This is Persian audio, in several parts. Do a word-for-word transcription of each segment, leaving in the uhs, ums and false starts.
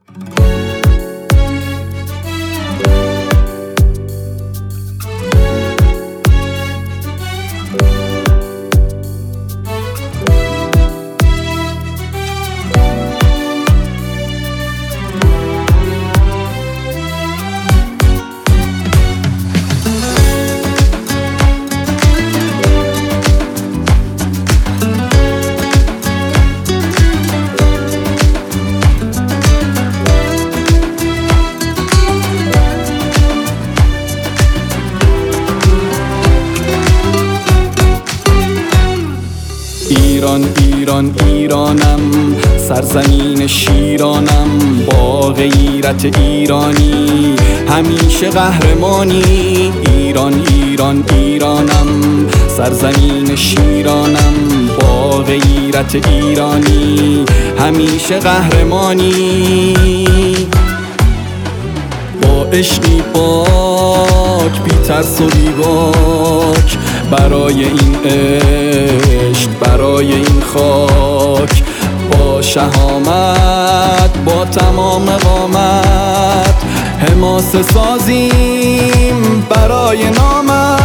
ایران ایران ایرانم، سرزمین شیرانم، با غیرت ایرانی همیشه قهرمانی. ایران ایران ایرانم، سرزمین شیرانم، با غیرت ایرانی همیشه قهرمانی. با عشقی پاک، بی ترس و بی باک، برای این عشق، برای این خاک، با شهامت، با تمام قامت حماسه سازیم برای نامت.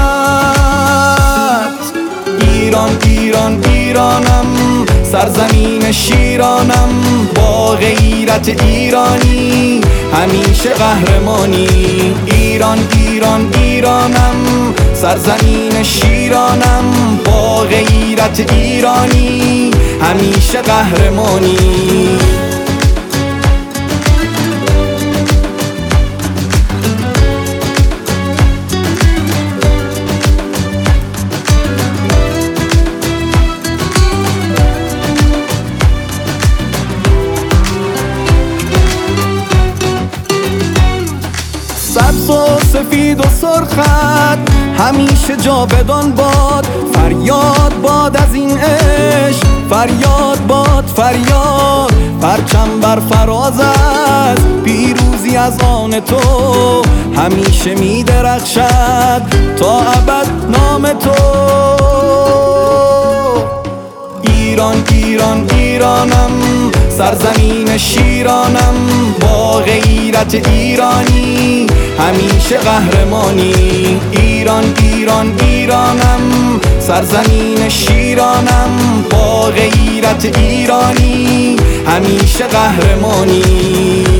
ایران ایران ایرانم، سرزمین شیرانم، با غیرت ایرانی همیشه قهرمانی. ایران ایران ایرانم، سرزمین شیرانم، با غیرت ایرانی همیشه قهرمانی. سبز و سفید و سرخت همیشه جاودان باد. فریاد باد از این عشق، فریاد باد فریاد. پرچم بر فراز از پیروزی از آن تو همیشه می درخشد تا ابد نام تو. ایران ایران ایرانم، سرزمین شیرانم، با غیرت ایرانی همیشه قهرمانی. ایران ایران ایرانم، سرزمین شیرانم، با غیرت ایرانی همیشه قهرمانی.